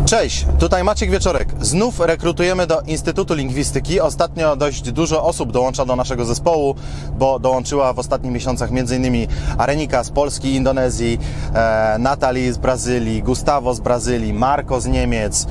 Cześć, tutaj Maciek Wieczorek. Znów rekrutujemy do Instytutu Lingwistyki. Ostatnio dość dużo osób dołącza do naszego zespołu, bo dołączyła w ostatnich miesiącach m.in. Arenika z Polski, Indonezji, Natalie z Brazylii, Gustavo z Brazylii, Marco z Niemiec,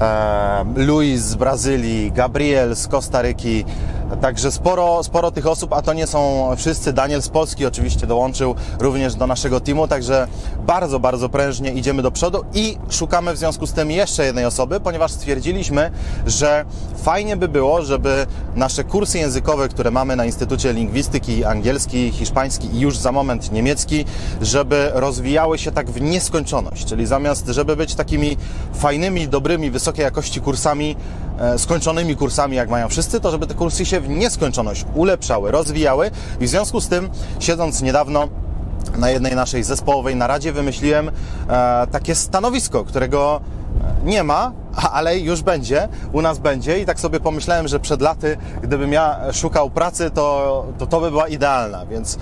Luis z Brazylii, Gabriel z Kostaryki. Także sporo tych osób, a to nie są wszyscy. Daniel z Polski oczywiście dołączył również do naszego teamu, także bardzo prężnie idziemy do przodu i szukamy w związku z tym jeszcze jednej osoby, ponieważ stwierdziliśmy, że fajnie by było, żeby nasze kursy językowe, które mamy na Instytucie Lingwistyki, angielski, hiszpański i już za moment niemiecki, żeby rozwijały się tak w nieskończoność, czyli zamiast, żeby być takimi fajnymi, dobrymi, wysokiej jakości kursami, skończonymi kursami, jak mają wszyscy, to żeby te kursy się w nieskończoność ulepszały, rozwijały i w związku z tym, siedząc niedawno na jednej naszej zespołowej naradzie, wymyśliłem takie stanowisko, którego nie ma, ale już będzie, u nas będzie i tak sobie pomyślałem, że przed laty, gdybym ja szukał pracy, to by była idealna, więc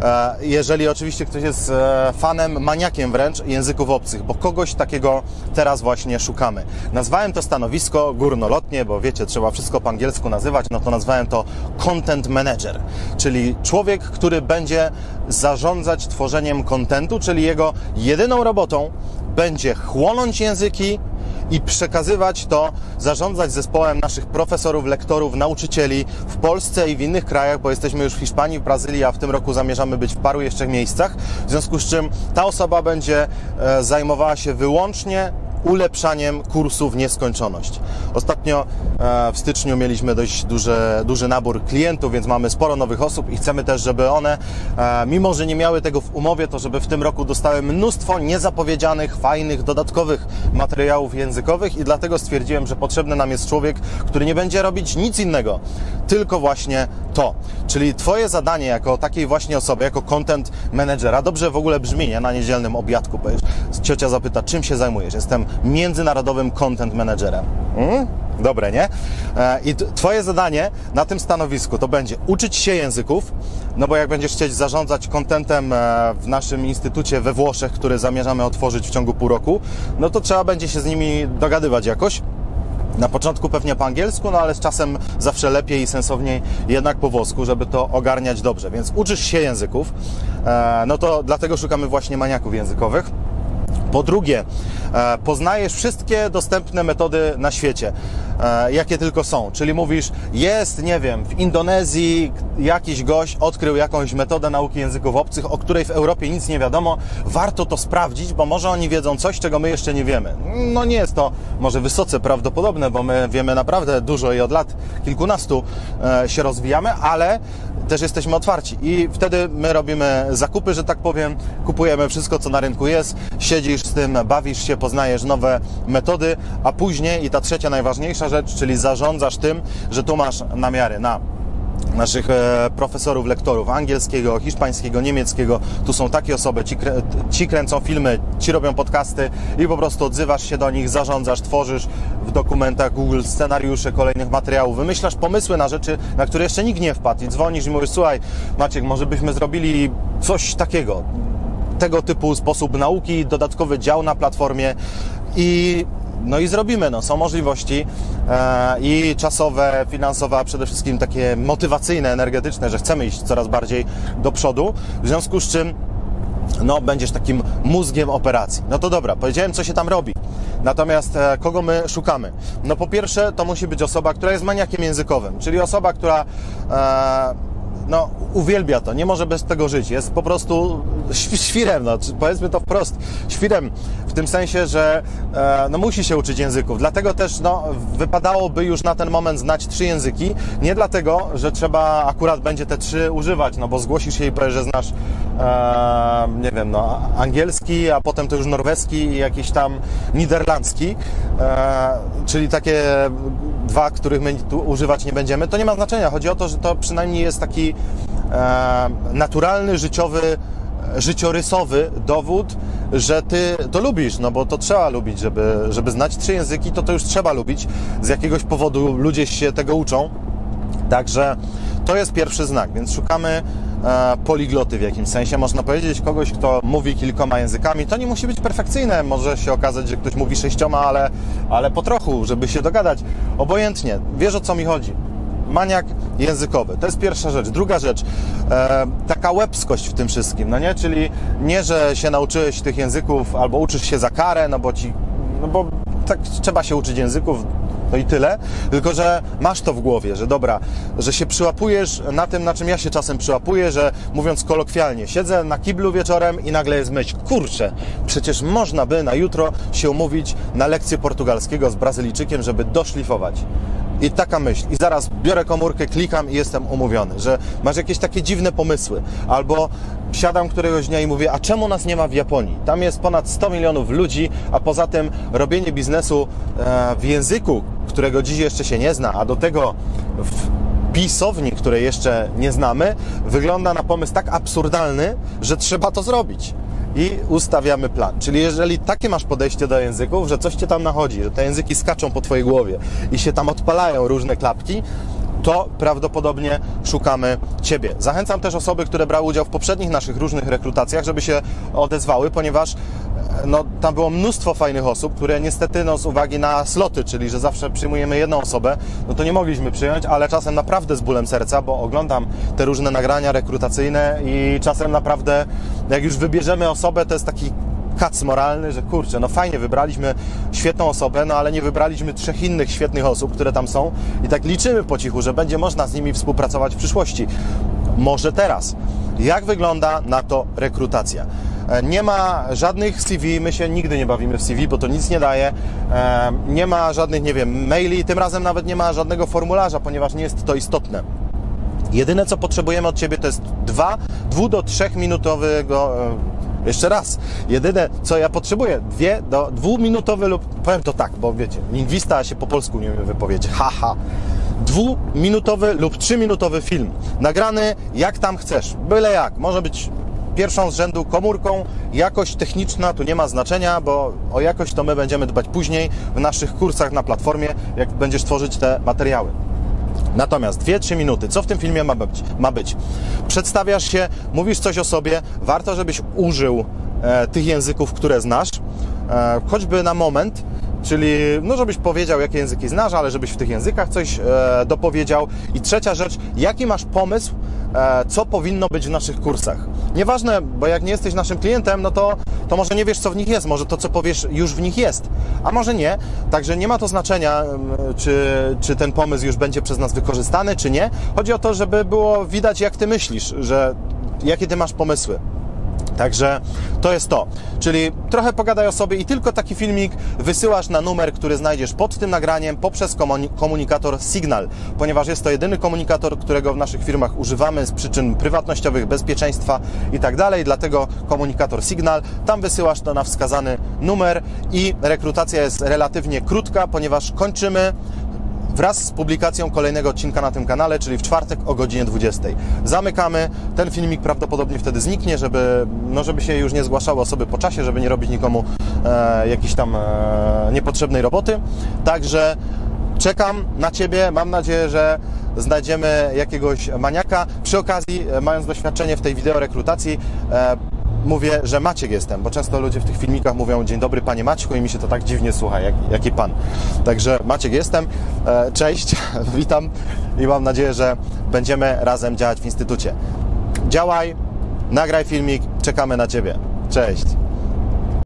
jeżeli oczywiście ktoś jest fanem, maniakiem wręcz języków obcych, bo kogoś takiego teraz właśnie szukamy. Nazwałem to stanowisko górnolotnie, bo wiecie, trzeba wszystko po angielsku nazywać, no to nazwałem to Content Manager, czyli człowiek, który będzie zarządzać tworzeniem kontentu, czyli jego jedyną robotą będzie chłonąć języki i przekazywać to, zarządzać zespołem naszych profesorów, lektorów, nauczycieli w Polsce i w innych krajach, bo jesteśmy już w Hiszpanii, w Brazylii, a w tym roku zamierzamy być w paru jeszcze miejscach, w związku z czym ta osoba będzie zajmowała się wyłącznie ulepszaniem kursu w nieskończoność. Ostatnio w styczniu mieliśmy dość duży nabór klientów, więc mamy sporo nowych osób i chcemy też, żeby one, mimo że nie miały tego w umowie, to żeby w tym roku dostały mnóstwo niezapowiedzianych, fajnych, dodatkowych materiałów językowych i dlatego stwierdziłem, że potrzebny nam jest człowiek, który nie będzie robić nic innego, tylko właśnie to. Czyli Twoje zadanie jako takiej właśnie osoby, jako content managera, dobrze w ogóle brzmi, nie? Na niedzielnym obiadku powiesz, ciocia zapyta, czym się zajmujesz? Jestem międzynarodowym content managerem. Dobre, nie? I Twoje zadanie na tym stanowisku to będzie uczyć się języków, no bo jak będziesz chcieć zarządzać contentem w naszym instytucie we Włoszech, który zamierzamy otworzyć w ciągu pół roku, no to trzeba będzie się z nimi dogadywać jakoś. Na początku pewnie po angielsku, no ale z czasem zawsze lepiej i sensowniej jednak po włosku, żeby to ogarniać dobrze. Więc uczysz się języków, no to dlatego szukamy właśnie maniaków językowych. Po drugie, poznajesz wszystkie dostępne metody na świecie, jakie tylko są. Czyli mówisz, nie wiem, w Indonezji jakiś gość odkrył jakąś metodę nauki języków obcych, o której w Europie nic nie wiadomo. Warto to sprawdzić, bo może oni wiedzą coś, czego my jeszcze nie wiemy. No nie jest to może wysoce prawdopodobne, bo my wiemy naprawdę dużo i od lat kilkunastu się rozwijamy, ale też jesteśmy otwarci i wtedy my robimy zakupy, że tak powiem, kupujemy wszystko, co na rynku jest, siedzisz z tym, bawisz się, poznajesz nowe metody, a później i ta trzecia najważniejsza rzecz, czyli zarządzasz tym, że tu masz namiary na naszych profesorów, lektorów angielskiego, hiszpańskiego, niemieckiego. Tu są takie osoby, ci kręcą filmy, ci robią podcasty i po prostu odzywasz się do nich, zarządzasz, tworzysz w dokumentach Google scenariusze kolejnych materiałów, wymyślasz pomysły na rzeczy, na które jeszcze nikt nie wpadł i dzwonisz i mówisz, słuchaj Maciek, może byśmy zrobili coś takiego, tego typu sposób nauki, dodatkowy dział na platformie i zrobimy, są możliwości i czasowe, finansowe, a przede wszystkim takie motywacyjne, energetyczne, że chcemy iść coraz bardziej do przodu, w związku z czym będziesz takim mózgiem operacji. No to dobra, powiedziałem, co się tam robi. Natomiast kogo my szukamy? No po pierwsze, to musi być osoba, która jest maniakiem językowym, czyli osoba, która uwielbia to, nie może bez tego żyć, jest po prostu świrem, powiedzmy to wprost, świrem w tym sensie, że musi się uczyć języków, dlatego też wypadałoby już na ten moment znać 3 języki, nie dlatego, że trzeba akurat będzie te 3 używać, bo zgłosisz się i powiesz, że znasz angielski, a potem to już norweski i jakiś tam niderlandzki, czyli takie 2, których my tu używać nie będziemy, to nie ma znaczenia, chodzi o to, że to przynajmniej jest taki naturalny, życiorysowy dowód, że ty to lubisz, bo to trzeba lubić, żeby znać 3 języki, to już trzeba lubić, z jakiegoś powodu ludzie się tego uczą, także to jest pierwszy znak, więc szukamy poligloty w jakimś sensie, można powiedzieć, kogoś, kto mówi kilkoma językami. To nie musi być perfekcyjne, może się okazać, że ktoś mówi 6, ale po trochu, żeby się dogadać. Obojętnie, wiesz, o co mi chodzi. Maniak językowy, to jest pierwsza rzecz. Druga rzecz, taka łebskość w tym wszystkim, no nie? Czyli nie, że się nauczyłeś tych języków albo uczysz się za karę, no bo tak trzeba się uczyć języków, no i tyle, tylko że masz to w głowie, że dobra, że się przyłapujesz na tym, na czym ja się czasem przyłapuję, że mówiąc kolokwialnie, siedzę na kiblu wieczorem i nagle jest myśl, kurczę, przecież można by na jutro się umówić na lekcję portugalskiego z Brazylijczykiem, żeby doszlifować. I taka myśl. I zaraz biorę komórkę, klikam i jestem umówiony, że masz jakieś takie dziwne pomysły. Albo siadam któregoś dnia i mówię, a czemu nas nie ma w Japonii? Tam jest ponad 100 milionów ludzi, a poza tym robienie biznesu w języku, którego dziś jeszcze się nie zna, a do tego w pisowni, której jeszcze nie znamy, wygląda na pomysł tak absurdalny, że trzeba to zrobić. I ustawiamy plan. Czyli jeżeli takie masz podejście do języków, że coś Cię tam nachodzi, że te języki skaczą po Twojej głowie i się tam odpalają różne klapki, to prawdopodobnie szukamy Ciebie. Zachęcam też osoby, które brały udział w poprzednich naszych różnych rekrutacjach, żeby się odezwały, ponieważ tam było mnóstwo fajnych osób, które niestety z uwagi na sloty, czyli że zawsze przyjmujemy jedną osobę, to nie mogliśmy przyjąć, ale czasem naprawdę z bólem serca, bo oglądam te różne nagrania rekrutacyjne i czasem naprawdę, jak już wybierzemy osobę, to jest taki kac moralny, że kurczę, no fajnie, wybraliśmy świetną osobę, no ale nie wybraliśmy 3 innych świetnych osób, które tam są i tak liczymy po cichu, że będzie można z nimi współpracować w przyszłości. Może teraz. Jak wygląda na to rekrutacja? Nie ma żadnych CV, my się nigdy nie bawimy w CV, bo to nic nie daje. Nie ma żadnych, nie wiem, maili, tym razem nawet nie ma żadnego formularza, ponieważ nie jest to istotne. Jedyne, co potrzebujemy od Ciebie, to jest 2 do 3 minutowego... Jeszcze raz, jedyne, co ja potrzebuję, 2-minutowy lub, powiem to tak, bo wiecie, lingwista się po polsku nie umie wypowiedzieć, 2-minutowy lub 3-minutowy film, nagrany jak tam chcesz, byle jak, może być pierwszą z rzędu komórką, jakość techniczna tu nie ma znaczenia, bo o jakość to my będziemy dbać później w naszych kursach na platformie, jak będziesz tworzyć te materiały. Natomiast 2-3 minuty, co w tym filmie ma być? Przedstawiasz się, mówisz coś o sobie, warto, żebyś użył tych języków, które znasz, choćby na moment, czyli no, żebyś powiedział, jakie języki znasz, ale żebyś w tych językach coś dopowiedział. I trzecia rzecz, jaki masz pomysł, co powinno być w naszych kursach. Nieważne, bo jak nie jesteś naszym klientem, no to może nie wiesz, co w nich jest, może to, co powiesz, już w nich jest, a może nie. Także nie ma to znaczenia, czy ten pomysł już będzie przez nas wykorzystany, czy nie. Chodzi o to, żeby było widać, jak Ty myślisz, jakie Ty masz pomysły. Także to jest to. Czyli trochę pogadaj o sobie i tylko taki filmik wysyłasz na numer, który znajdziesz pod tym nagraniem poprzez komunikator Signal, ponieważ jest to jedyny komunikator, którego w naszych firmach używamy z przyczyn prywatnościowych, bezpieczeństwa i tak dalej, dlatego komunikator Signal. Tam wysyłasz to na wskazany numer i rekrutacja jest relatywnie krótka, ponieważ kończymy wraz z publikacją kolejnego odcinka na tym kanale, czyli w czwartek o godzinie 20. Zamykamy. Ten filmik prawdopodobnie wtedy zniknie, żeby się już nie zgłaszały osoby po czasie, żeby nie robić nikomu jakiejś tam niepotrzebnej roboty. Także czekam na Ciebie. Mam nadzieję, że znajdziemy jakiegoś maniaka. Przy okazji, mając doświadczenie w tej wideorekrutacji, mówię, że Maciek jestem, bo często ludzie w tych filmikach mówią dzień dobry Panie Maćku i mi się to tak dziwnie słucha, jaki Pan. Także Maciek jestem, cześć, witam i mam nadzieję, że będziemy razem działać w Instytucie. Działaj, nagraj filmik, czekamy na Ciebie. Cześć.